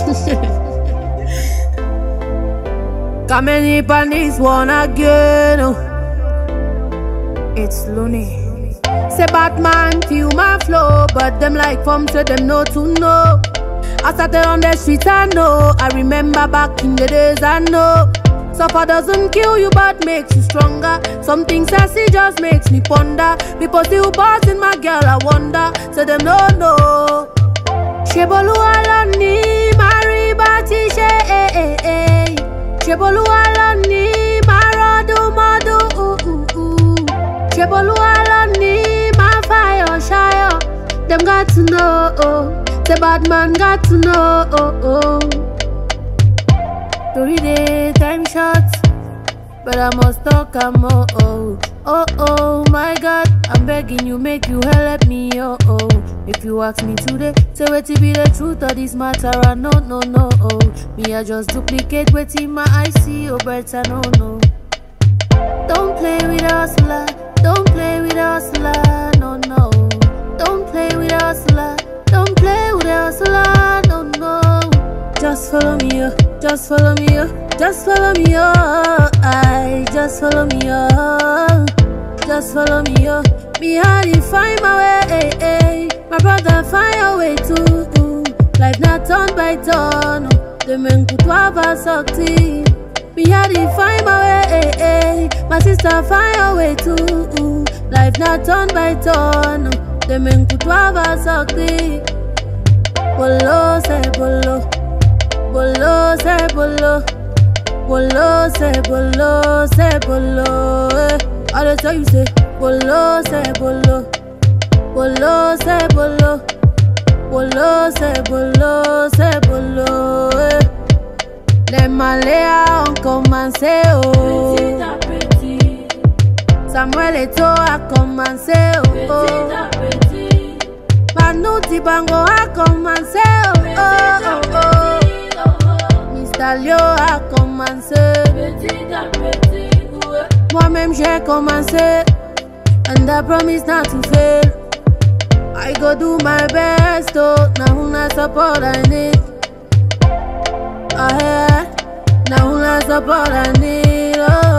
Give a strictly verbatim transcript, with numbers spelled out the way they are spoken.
Coming up on this one again. Oh. It's Looney. Say Batman feel my flow, but them like from say them know to know. I started on the streets, I know. I remember back in the days, I know. Suffer doesn't kill you, but makes you stronger. Some things I see just makes me ponder. People still bossing my girl, I wonder. Say them no no. Shebolu aloni, Mari Bati she eh eh eh. Shebolu aloni, Marodu modu ooh ooh ooh. Shebolu aloni, my fire shire. Them got to know. Oh. The bad man got to know. Oh oh. Three day time shots, but I must talk a more. Oh oh oh my God, I'm begging you, make you help me. Oh oh. If you ask me today, say what to be the truth of this matter. I no no no. Oh, me I just duplicate what in my I see. Oh, better no no. Don't play with us, la. Don't play with us, la. No no. Don't play with us, la. Don't play with us, la. No no. Just follow me, oh. Just follow me, oh. Just follow me, oh. I just follow me, oh. Just follow me, oh. Me how to find my way, eh, eh. My brother find your way too. Life not turn by turn. The men could have a succeed. Me how to find my way, eh, eh. My sister find your way too. Life not turn by turn. The men could have a succeed. Bolo say bolo. Bolo say bolo. Bolo say bolo say bolo. Eh. All the time you say bolo say bolo. Bolo say bolo. Bolo say bolo say bolo. Eh. Les Maléas ont commencé oh. Petit à petit. Samuel Eto'o a commencé oh. Petit à petit. Manu Dibango a commencé oh. Petit à petit. Oh, oh. Mister Lio a commencé. Petit à petit. Ouais. Moi-même j'ai commencé. And I promise not to fail. I go do my best, oh. Now who not support I need. Ah yeah. Now who not support I need, oh.